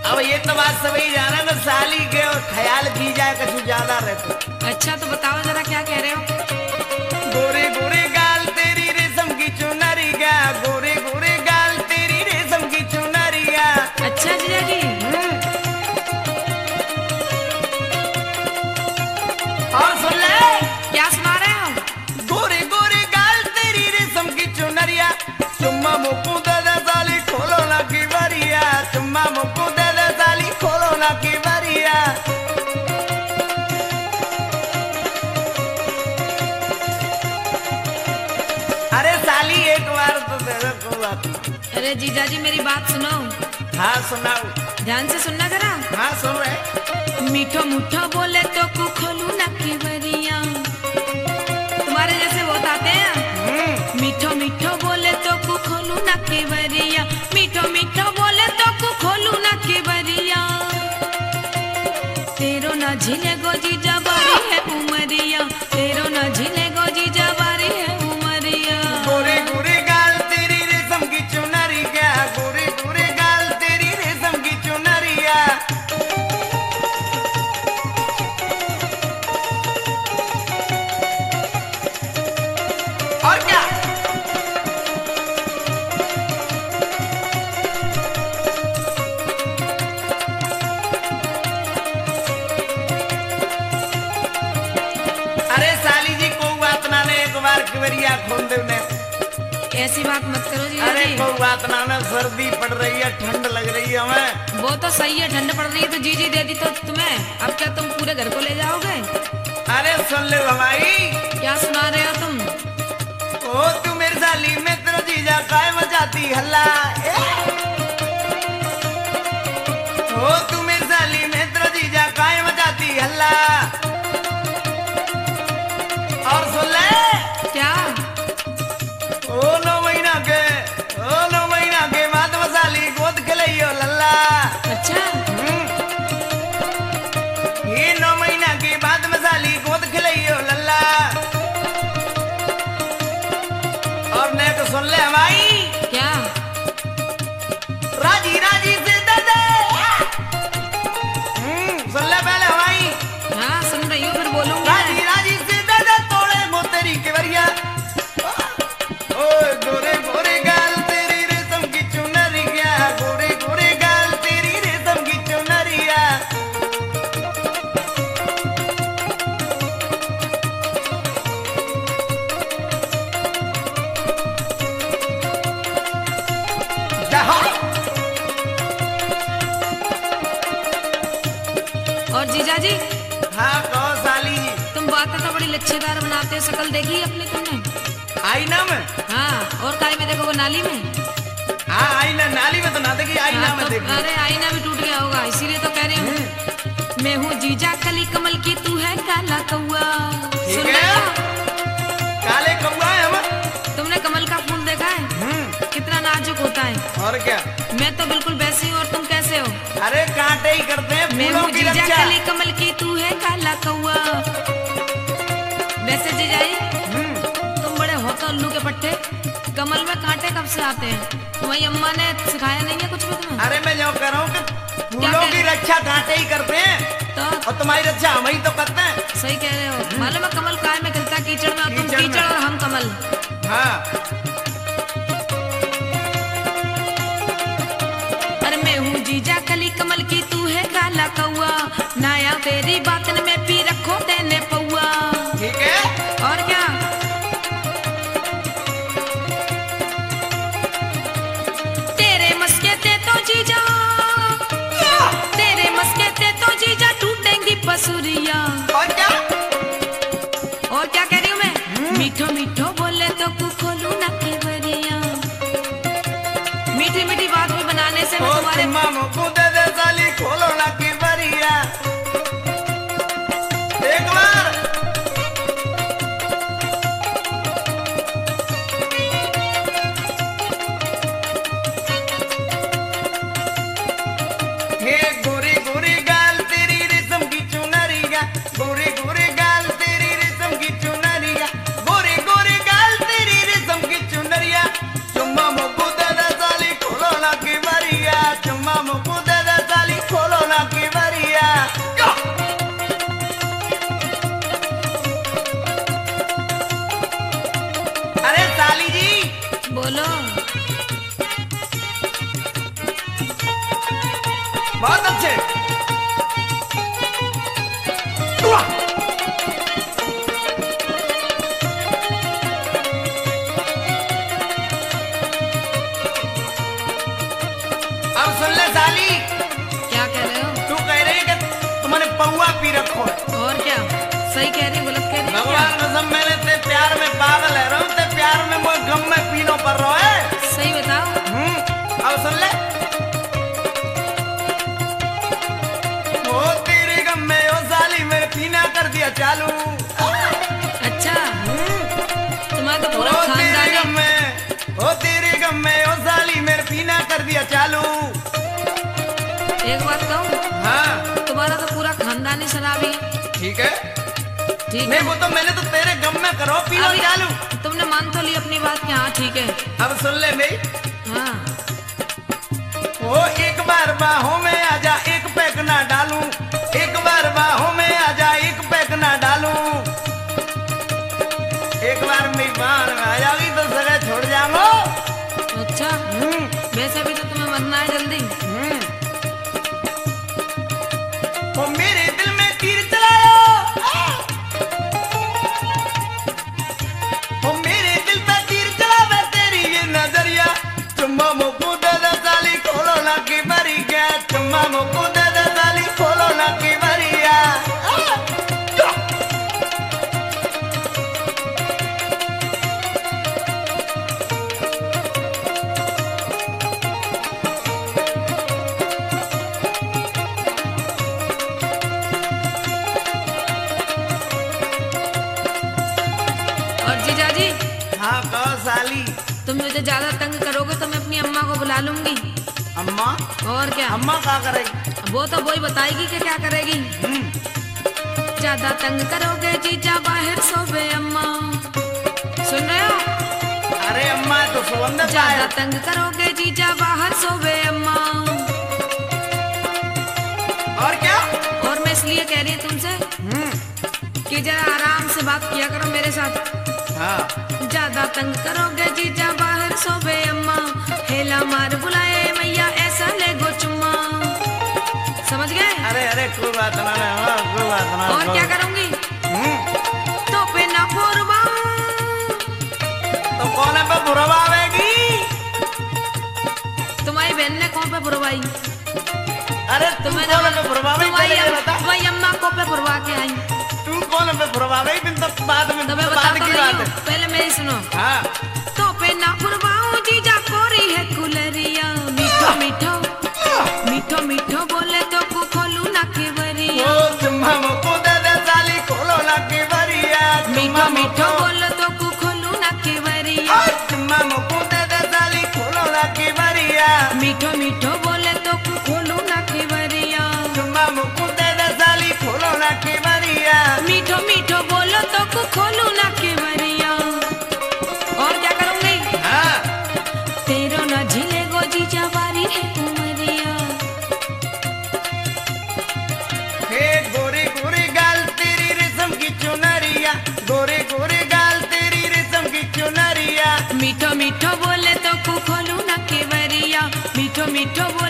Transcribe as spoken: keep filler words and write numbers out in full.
अब ये तो बात सभी जाना ना, साली के और ख्याल की जाए कुछ ज्यादा रहते। अच्छा तो बताओ जरा क्या कह रहे हो। गोरे गोरे गाल तेरी रेशम की चुनरिया, गोरे गोरे गाल तेरी रेशम की चुनरिया। अच्छा जीजा जी। और सुन ले, क्या सुना रहे हो। गोरे गोरे गाल तेरी रेशम की चुनरिया, चुम्मा मुक्कू दे दे साली खोलो ना की बरिया, चुम्मा मुक्कू दे दे साली खोलो ना की बरिया। अरे साली एक बार तो दे दे कोई बात नहीं। अरे जीजा जी मेरी बात सुनो। हाँ सुनाओ। ध्यान से सुनना जरा। हाँ सुन रहे। मीठो मीठो बोले तो कु खोलू ना की बरिया। तुम्हारे जैसे बहुत आते हैं। मीठो मीठो बोले तो कु खोलू ना की बरिया, मीठो मीठो बोले तो कु खोलू ना की बरिया। तेरो ना झिले गो जीजा बारी है उमरिया, तेरो ना झिले गो जीजा बारी है उमरिया। गोरे गोरे गाल तेरी रेशम की चुनरिया, गोरे गोरे गाल तेरी रेशम की चुनरिया। और क्या। अरे साली जी को बात ना ने एक बार किवरिया खोल दे ने। ऐसी बात मत करो जीजा अरे जी। को बात ना ने, सर्दी पड़ रही है, ठंड लग रही है हमें। वो तो सही है, ठंड पड़ रही है तो जीजी दे दी तो तुम्हें, अब क्या तुम पूरे घर को ले जाओगे। अरे सुन ले हमारी। क्या सुना रहे हो तुम। ओ तू मेरी साली में तेरा जीजा काय मचाती हल्ला। ओ तू मेरी साली में तेरा जीजा काय मचाती हल्ला। और सुन ले। क्या। ओ नौ महीना के, ओ नौ महीना के बाद मसाली गोद खिलाइयो लल्ला। अच्छा। ये नौ महीना के बाद मसाली गोद खिलाइयो लल्ला। और ने तो सुन ले हमारी। क्या। राजी राजी से दे दे। हम्म सुन ले पहले हमारी। हाँ सुन रही हूँ, फिर बोलूंगी। राजी राजी से दे दे तोड़े मोतेरी के वरिया। ओए गोरे गोरे गाल तेरी रेशम की चुनरिया, गोरे गोरे गाल तेरी रेशम की चुनरिया। और जीजा जी। हाँ कहो साली जी। तुम बातें तो बड़ी लच्छेदार बनाते हो, शकल देखी अपनी तुमने। आईना में। हाँ और काय में देखो, वो नाली में। हाँ आईना, नाली में तो ना देखी, आईना हाँ, में तो, देखी। अरे आईना भी टूट गया होगा, इसीलिए तो कह रही हूँ। मैं हूँ जीजा कली कमल की, तू है काला कौआ। ठीक सुन है। रहे हो? काले कौआ है हम। तुमने कमल का फूल देखा है, कितना नाजुक होता है। और क्या। मैं तो बिल्कुल वैसी हूँ, और तुम कैसे हो। अरे कांटे ही करते हैं मैं फूलों हूँ की जीजा रक्षा। कली कमल की, तू है काला कौआ। वैसे जीजाई तुम बड़े हो तो उल्लू के पट्टे, कमल में कांटे कब से आते हैं। तुम्हारी अम्मा ने सिखाया नहीं है कुछ भी तुम्हें। अरे मैं जो कह रहा हूँ कि फूलों की रक्षा कांटे ही करते हैं, तो और तुम्हारी रक्षा हम ही तो करते हैं। सही कह रहे हो। मालूम है कमल काय में खिलता, कीचड़ में, और तुम कीचड़ में। कीचड़ और हम कमल। हाँ। अरे मैं हूँ जीजा कली कमल की, तू है काला कौआ। नाया तेरी बातन में पी रखो तेने पौआ। ठीक है। और क्या। तेरे मस्के ते तो जीजा, तेरे मस्के ते तो जीजा टूटेंगी पसुरिया। और क्या। और क्या कह रही हूँ मैं। मीठो मीठो बोले तो कु खोलू ना केवरिया। मीठी मीठी बात भी बनाने से मैं ओ तुम्हारे तुम्मा मुझको दे दे साली खोलो ना की बरिया। एक बार। हे गोरी गोरी गाल तेरी रेशम की चुनरिया, बहुत अच्छे। अब सुन ले साली, क्या कह रहे हो? तू कह रही है कि तुमने पौआ पी रखो है। और क्या, सही कह रही, गलत कह रही है भगवान कसम मैंने ते प्यार में पागल है रहा हूँ, ते प्यार में वो गम में पीनो पर रहा है। क्या? सही बताओ। हम्म अब सुन ले, ओ तेरे गम में ओ साली मेरे पीना कर दिया चालू। अच्छा, तुम्हारा तो पूरा ओ तेरे खानदान गम में ओ तेरे गम में ओ साली मेरे पीना कर दिया चालू। एक बात कहूँ, हाँ तुम्हारा तो पूरा खानदान ही शराबी है। ठीक है, ठीक नहीं है, वो तो मैंने तो तेरे गम में करो पीनो अभी चालू। तुमने मान तो ली अपनी बात कि हाँ ठीक है। अब सुन ले मेरी, हाँ, ओ एक बार बाहों में आजा एक पैक ना डालूं, एक बार बाहों में आजा एक पैक ना डालूं। एक बार मेरी बाहर में आ जाओगी तो सगा छोड़ जाऊंगा। अच्छा, हम्म, वैसे भी तो तुम्हें मरना है जल्दी। हम्म। ओ मेरे दिल में तीर चलायो, ओ मेरे दिल पे तीर चलावे तेरी ये नजरिया। चुम्मा मुकू दे दे साली खोलो ना की भरी गया, चुम्मा मुकू दे दे साली खोलो ना की भरिया। और जीजा जी, हाँ कहो साली। तुम मुझे ज्यादा तंग करोगे तो मैं अपनी अम्मा को बुला लूंगी। अम्मा, और क्या, अम्मा क्या करेगी? वो तो वही बताएगी कि क्या करेगी। हम्म, ज्यादा तंग करोगे जीजा बाहर सोवे अम्मा। सुन रहे हो? अरे अम्मा तो सुगंध ज्यादा पाए। तंग करोगे जीजा बाहर सोवे अम्मा। और क्या? और मैं इसलिए कह रही हूँ तुमसे हम्म, कि जरा आराम से बात किया करो मेरे साथ। हाँ ज्यादा तंग करोगे जीजा बाहर सोवे अम्मा। हेला मार बुलाए मैया ऐसा ले गो चुम्मा। समझ गए? अरे अरे कोई बात ना, हाँ, कोई बात ना। और कोई- क्या करूंगी? हम्म, तो पे ना फोरबा। तो कौन पे बुरवावेगी? तुम्हारी बहन ने कौन पे बुरवाई? अरे तू तुम्हें कौन पे बुरवावेगी तुम्हारी पहले ये बता। तुम्हारी अम्मा को पे बुरवा के आई। तू कौन पे बुरवावेगी फिर तो बाद में तो मैं तो बता बाद तो की रही बात हूँ, है। पहले मेरी सुनो। हाँ तो पे ना बुरवाऊं जीजा कोरी है कुलरिया। मीठो मीठो मीठो मीठो बोले तो को खोलू ना केवरिया। ओ चुम्मा मुकू दे दे साली खोलो ना की भरिया। मीठो मीठो बोले तो को खोलू ना केवरिया। ओ चुम्मा मुकू दे दे साली खोलो ना की भरिया। मीठो मीठो बोले तो को खोलू ना केवरिया। चुम्मा मुकू दे दे साली खोलो ना की भरिया। मीठो मीठो बोलो तो को खोलू ना केवरिया। और क्या करूंगी? हाँ तेरो ना झिले गो जीजा बारी है उमरिया। हे गोरी गोरी गाल तेरी रेशम की चुनरिया, गोरी गोरी गाल तेरी रेशम की चुनरिया। मीठो मीठो बोले तो को खोलू ना केवरिया। मीठो मीठो बोले